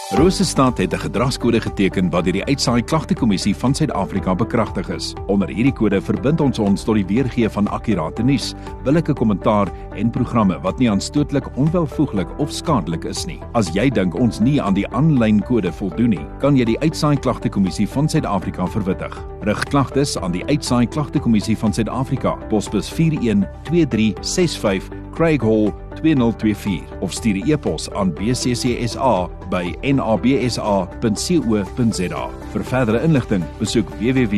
Rosestad het 'n gedragskode geteken wat deur die Uitsaai Klagtekommissie van Suid-Afrika bekragtig is. Onder hierdie kode verbind ons tot die weergee van akkurate nuus, billike kommentaar en programme wat nie aanstootlik, onwelvoeglik of skadelik is nie. As jy dink ons nie aan die aanlyn kode voldoen nie, kan jy die Uitsaai Klagtekommissie van Suid-Afrika verwittig. Rig klagtes aan die Uitsaai Klagtekommissie van Suid-Afrika, posbus 412365 Craig Hall 2024 of stuur 'n e-pos aan bccsa@nabsa.co.za. Vir verdere inligting, besoek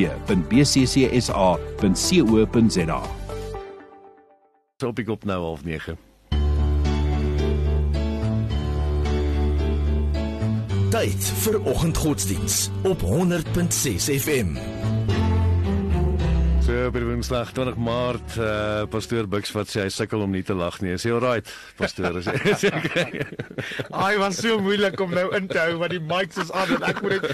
www.bccsa.co.za. Op ek op nou 8:30. Tyd vir oggendgodsdiens op 100.6 FM. So, by Woensdag 20 Maart, Pastoor Buks wat sê hy sukkel om nie te lag nie. Is hy alright, Pastoor? Is okay? Hy was so moeilik om nou in te hou, want die mics is aan en ek moet net...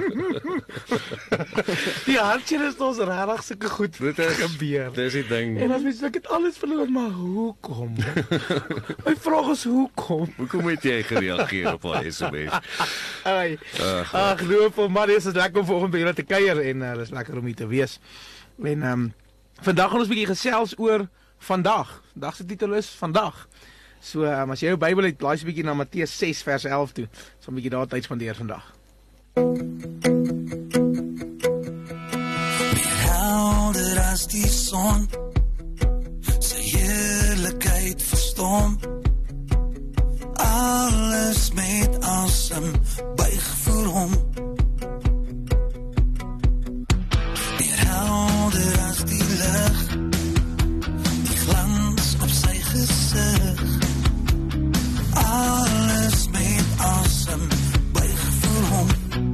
Die hartjie is ons regtig sulke goed gebeur. Dis die ding. En as mens ek het alles verloor, maar hoekom? My vraag is hoekom? Hoekom het jy gereageer op haar SMS? Ag, geloof maar, dis lekker om vanoggend by julle te kuier en dis lekker om hier te wees. En vandag gaan ons 'n bietjie gesels oor vandag. Vandag se titel is Vandag. So as jy jou Bybel het, blaai 'n bietjie na Matteus 6 vers 11 toe. So 'n bietjie daar tyd spandeer vandag. Helder as die son, sy heerlikheid verstom, alles met asem buig voor hom. Helder as die lig, die glans op sy gesig, alles met asem buig voor hom.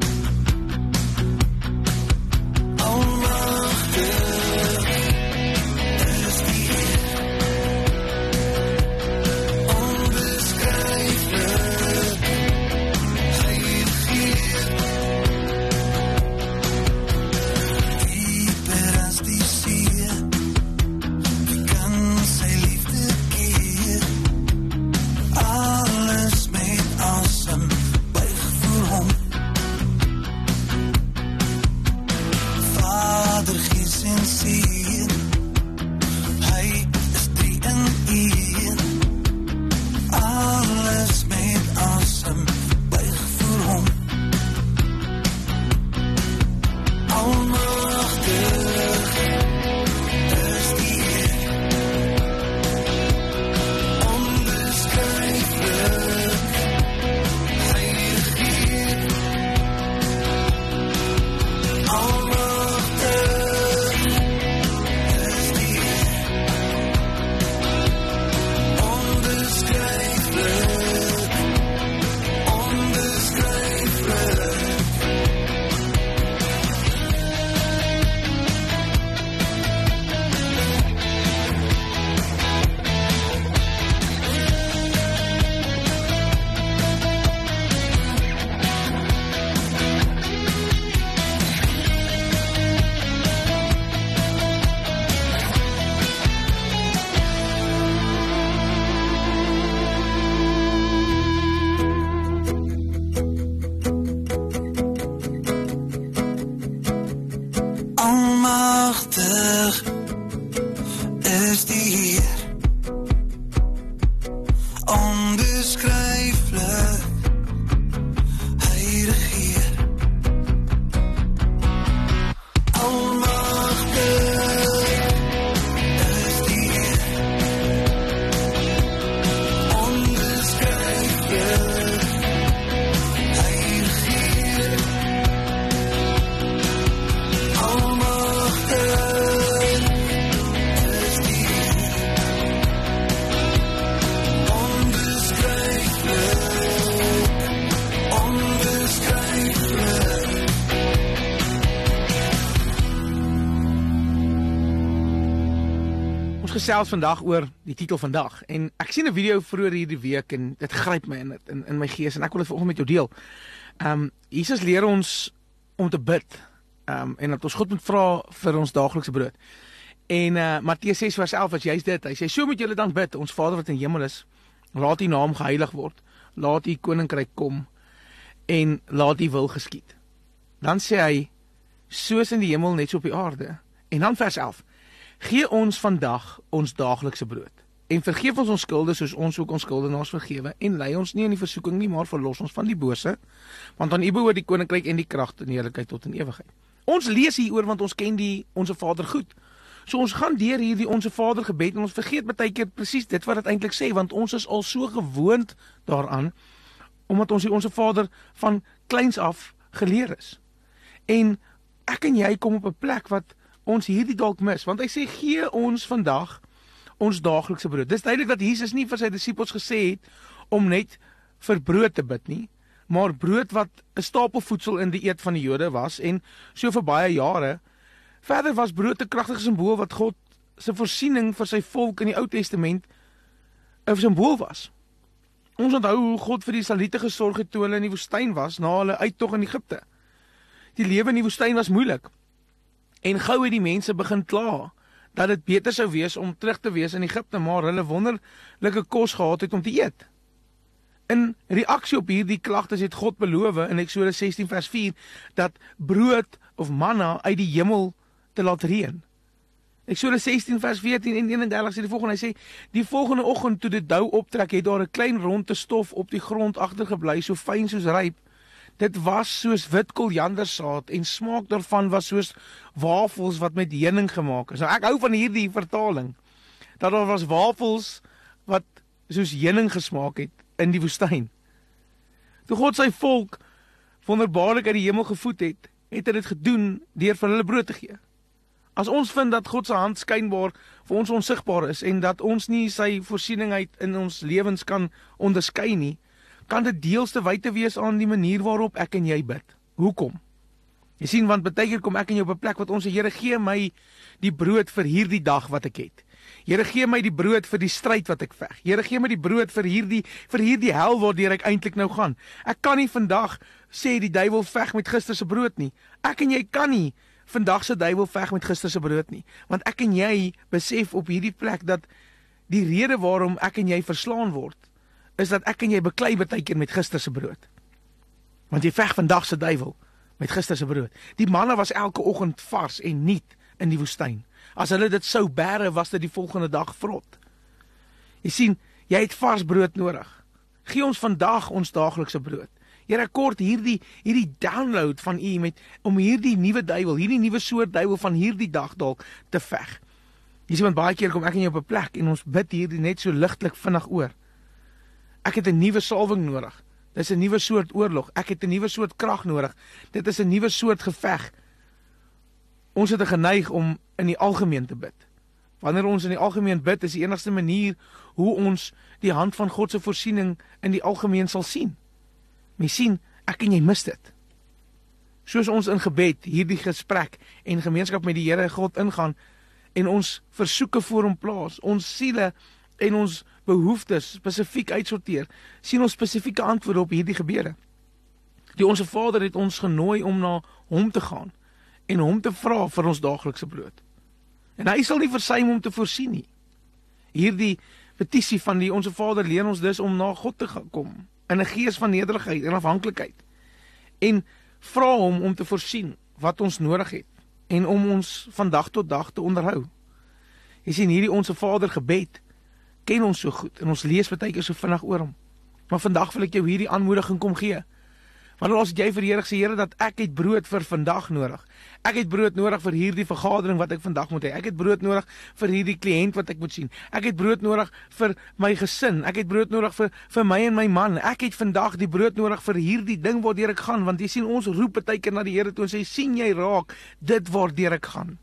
Almagtig is die Heer, onbeskryflik, heilig Heer. Almagtig is die Heer, onbeskryflik, heilig Heer. Almagtig is die Heer, onbeskryflik, heilig Heer. Ons gesels vandag oor die titel Vandag. En ek sien 'n video vroeër hierdie week en dit gryp my in my gees en ek wil dit vanoggend met jou deel. Jesus leer ons om te bid. En dat ons God moet vra vir ons daaglikse brood. En Matteus 6 vers 11 is juist dit. Hy sê, so moet julle dan bid, ons Vader wat in die hemel is, laat u naam geheilig word, laat u koninkryk kom. en laat die wil geskied. Dan sê hy, soos in die hemel net so op die aarde. En dan vers 11, gee ons vandag ons daaglikse brood, en vergeef ons skulde soos ons ook ons skuldenaars vergewe, en lei ons nie in die versoeking nie, maar verlos ons van die bose, want aan U behoort die koninkryk en die krag en die heerlikheid tot in ewigheid. Ons lees hieroor want ons ken die Onse Vader goed. So ons gaan deur hierdie Onse Vader gebed en ons vergeet baie keer presies dit wat dit eintlik sê, want ons is al so gewoond daaraan, omdat ons die Onse Vader van kleins af geleer is. En ek en jy kom op 'n plek wat ons hierdie dalk mis, want hy sê, gee ons vandag ons daaglikse brood. Dis duidelik dat Jesus nie vir sy disippels gesê het om net vir brood te bid nie, maar brood wat 'n stapel voedsel in die eet van die Jode was, en so vir baie jare. Verder was brood 'n kragtige simbool wat God se voorsiening vir sy volk in die Ou Testament 'n simbool was. Ons onthou hoe God vir die Israeliete gesorg het toe hulle in die woestyn was, na hulle uittog in Egipte. Die lewe in die woestyn was moeilik, en gou het die mense begin kla, dat dit beter sou wees om terug te wees in Egipte, maar hulle wonderlike kos gehad het om te eet. In reaksie op hierdie klagtes het God beloof in Eksodus 16 vers 4, dat brood of manna uit die hemel te laat reën. Eksodus 16 vers 14 en 31 sê die volgende, hy sê, die volgende oggend toe dit dou optrek, het daar 'n klein ronde stof op die grond agtergebly, so fyn soos ryp. Dit was soos wit koriandersaad en smaak daarvan was soos wafels wat met heuning gemaak is. Nou ek hou van hierdie vertaling, dat daar was wafels wat soos heuning gesmaak het in die woestyn. Toe God sy volk wonderbaarlik uit die hemel gevoed het, het hy dit gedoen deur vir hulle brood te gee. As ons vind dat God se hand skynbaar vir ons onsigbaar is en dat ons nie sy voorsiening uit in ons lewens kan onderskei nie, kan dit deels te wyte wees aan die manier waarop ek en jy bid. Hoekom? Jy sien, want baie keer kom ek en jy op 'n plek wat ons sê, Here, gee my die brood vir hierdie dag wat ek het. Here, gee my die brood vir die stryd wat ek veg. Here, gee my die brood vir hierdie hel waardeur ek eintlik nou gaan. Ek kan nie vandag sê die duiwel veg met gister se brood nie. Ek en jy kan nie vandag se duiwel veg met gister se brood nie. Want ek en jy besef op hierdie plek dat die rede waarom ek en jy verslaan word, is dat ek en jy beklei baie keer met gister se brood. Want jy veg vandag se duiwel met gister se brood. Die manna was elke oggend vars en nuut in die woestyn. As hulle dit sou bære, was dit die volgende dag vrot. Jy sien, jy het vars brood nodig. Gee ons vandag ons daaglikse brood. Here, kort hierdie download van U om hierdie nuwe duiwel, hierdie nuwe soort duiwel van hierdie dag dalk te veg. Jy sien, want baie keer kom ek en jy op 'n plek en ons bid hierdie net so ligtelik vinnig oor. Ek het 'n nuwe salwing nodig. Dis 'n nuwe soort oorlog. Ek het 'n nuwe soort krag nodig. Dit is 'n nuwe soort geveg. Ons het 'n geneig om in die algemeen te bid. Wanneer ons in die algemeen bid, is die enigste manier hoe ons die hand van God se voorsiening in die algemeen sal sien. Mens sien, ek en jy mis dit. Soos ons in gebed hierdie gesprek en gemeenskap met die Here God ingaan en ons versoeke voor hom plaas, ons siele en ons behoeftes spesifiek uitsorteer, sien ons spesifieke antwoorde op hierdie gebede. Die Onse Vader het ons genooi om na hom te gaan en hom te vra vir ons daaglikse brood. En hy sal nie versuim om te voorsien nie. Hierdie petisie van die Onse Vader leer ons dus om na God te kom in 'n gees van nederigheid en afhanklikheid en vra hom om te voorsien wat ons nodig het en om ons van dag tot dag te onderhou. Jy sien, hierdie Onse Vader gebed ken ons so goed en ons lees baie keer so vinnig oor hom. Maar vandag wil ek jou hierdie aanmoediging kom gee. Want as jy vir die Here sê, Here, dat ek het brood vir vandag nodig. Ek het brood nodig vir hierdie vergadering wat ek vandag moet hê. Ek het brood nodig vir hierdie kliënt wat ek moet sien. Ek het brood nodig vir my gesin. Ek het brood nodig vir my en my man. Ek het vandag die brood nodig vir hierdie ding waardeur ek gaan. Want jy sien, ons roep baie keer na die Here toe en sê, sien jy raak dit waardeur ek gaan.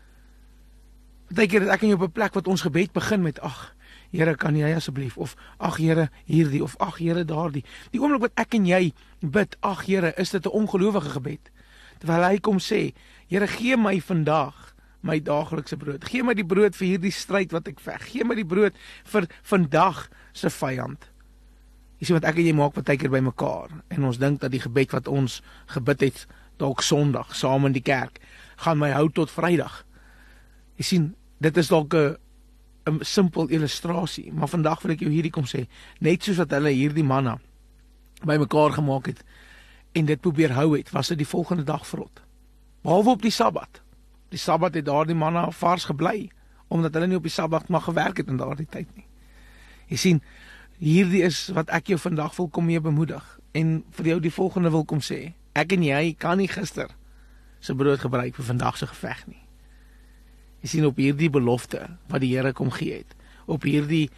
Baie keer het ek en jy op 'n plek wat ons gebed begin met, ag, Here, kan jy asseblief, of ag Here, hierdie, of ag Here, daardie. Die oomblik wat ek en jy bid, ag Here, is dit 'n ongelowige gebed. Terwyl hy kom sê, Here, gee my vandag my daaglikse brood. Gee my die brood vir hierdie stryd wat ek veg. Gee my die brood vir vandag se vyand. Jy sien wat ek en jy maak baie keer by mekaar en ons dink dat die gebed wat ons gebid het dalk Sondag saam in die kerk gaan my hou tot Vrydag. Jy sien, dit is dalk 'n simpel illustrasie, maar vandag wil ek jou hierdie kom sê, net soos wat hulle hierdie manna by mekaar gemaak het en dit probeer hou het, was dit die volgende dag vrot. Behalwe op die Sabbat. Die Sabbat het daardie manna vars gebly, omdat hulle nie op die Sabbat mag gewerk het in daardie tyd nie. Jy sien, hierdie is wat ek jou vandag wil kom mee bemoedig, en vir jou die volgende wil kom sê, ek en jy kan nie gister se brood gebruik vir vandag se geveg nie. Jy sien, op hierdie belofte wat die Here kom gee het, op hierdie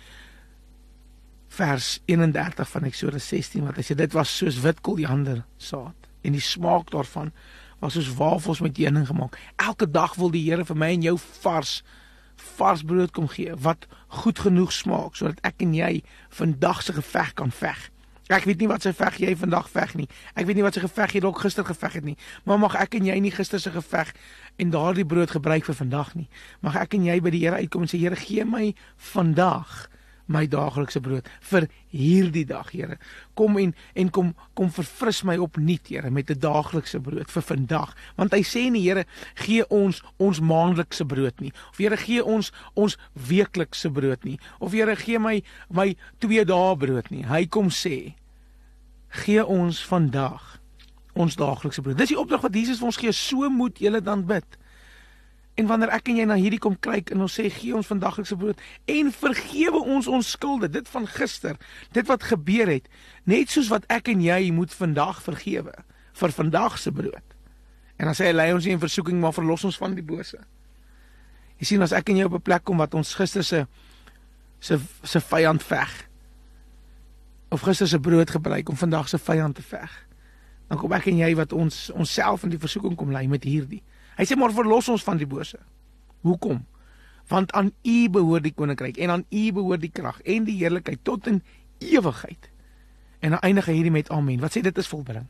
vers 31 van Eksodus 16, wat hy sê, dit was soos wit koriander saad, en die smaak daarvan was soos wafels met heuning gemaak. Elke dag wil die Here vir my en jou vars brood kom gee, wat goed genoeg smaak, sodat ek en jy vandag se geveg kan veg. Ek weet nie wat sy veg jy vandag veg nie, ek weet nie wat sy geveg jy dalk gister geveg het nie, maar mag ek en jy nie gister se geveg en daardie brood gebruik vir vandag nie. Mag ek en jy by die Here uitkom en sê, Here, gee my vandag my daaglikse brood vir hierdie dag, Here. Kom en kom verfris my opnuut, Here, met 'n daaglikse brood vir vandag. Want hy sê nie, Here, gee ons maandelikse brood nie. Of Here, gee ons weeklikse brood nie. Of Here, gee my 2 dae brood nie. Hy kom sê, gee ons vandag ons daaglikse brood. Dis die opdrag wat Jesus vir ons gee, so moet julle dan bid. En wanneer ek en jy na hierdie kom kyk en ons sê, gee ons vandaglikse brood en vergewe ons skulde, dit van gister, dit wat gebeur het, net soos wat ek en jy moet vandag vergewe, vir vandag se brood. En dan sê hy, lei ons nie in versoeking, maar verlos ons van die bose. Jy sien, as ek en jy op 'n plek kom wat ons gister se vyand veg, of gister se brood gebruik om vandag se vyand te veg, dan kom ek en jy wat ons self in die versoeking kom lei met hierdie. Hy sê, maar verlos ons van die bose. Hoekom? Want aan U behoort die koninkryk, en aan U behoort die krag, en die heerlikheid, tot in ewigheid. En dan eindig hy hierdie met amen. Wat sê dit is volbring?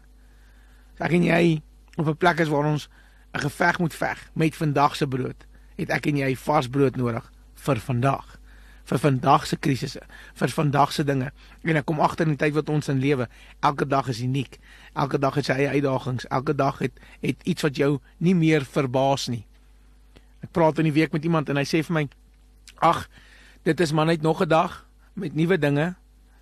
So ek en jy op 'n plek is waar ons 'n geveg moet veg, met vandag se brood, het ek en jy vars brood nodig, vir vandag. Vir vandag se krisisse, vir vandag se dinge. En ek kom agter in die tyd wat ons in lewe, elke dag is uniek. Elke dag het sy eie uitdagings. Elke dag het iets wat jou nie meer verbaas nie. Ek praat in die week met iemand en hy sê vir my, ag, dit is maar net nog 'n dag met nuwe dinge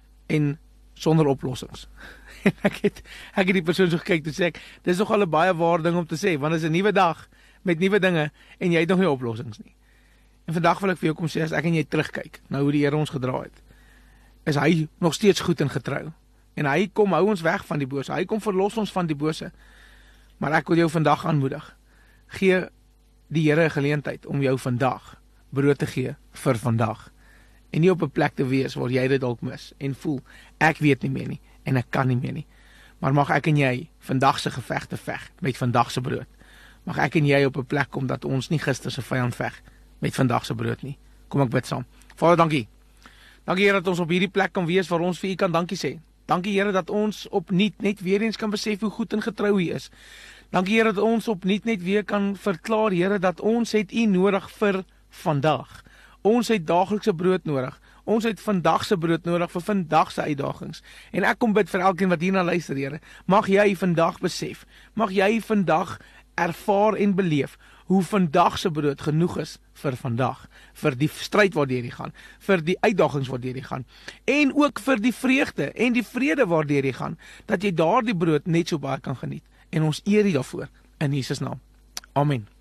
en sonder oplossings. En ek het die persoon so gekyk en sê ek, dis nogal 'n baie waar ding om te sê, want dit is 'n nuwe dag met nuwe dinge en jy het nog nie oplossings nie. En vandag wil ek vir jou kom sê, as ek en jy terugkyk na hoe die Here ons gedra het, is hy nog steeds goed en getrou. En hy kom hou ons weg van die bose, hy kom verlos ons van die bose. Maar ek wil jou vandag aanmoedig, gee die Here 'n geleentheid om jou vandag brood te gee vir vandag. En nie op 'n plek te wees waar jy dit dalk mis en voel, ek weet nie meer nie en ek kan nie meer nie. Maar mag ek en jy vandag se gevegte veg met vandag se brood. Mag ek en jy op 'n plek kom dat ons nie gister se vyand veg met vandag se brood nie. Kom ek bid saam. Vader, dankie. Dankie Here dat ons op hierdie plek kan wees waar ons vir U kan dankie sê. Dankie Here dat ons opnuut net weer eens kan besef hoe goed en getrou U is. Dankie Here dat ons opnuut net weer kan verklaar, Here, dat ons het U nodig vir vandag. Ons het daaglikse brood nodig. Ons het vandag se brood nodig vir vandag se uitdagings. En ek kom bid vir elkeen wat hierna luister, Here. Mag jy vandag besef, mag jy vandag ervaar en beleef hoe vandag se brood genoeg is vir vandag, vir die stryd waardeur jy gaan, vir die uitdagings waardeur jy gaan, en ook vir die vreugde en die vrede waardeur jy gaan, dat jy daardie brood net so baie kan geniet. En ons eer U daarvoor in Jesus naam. Amen.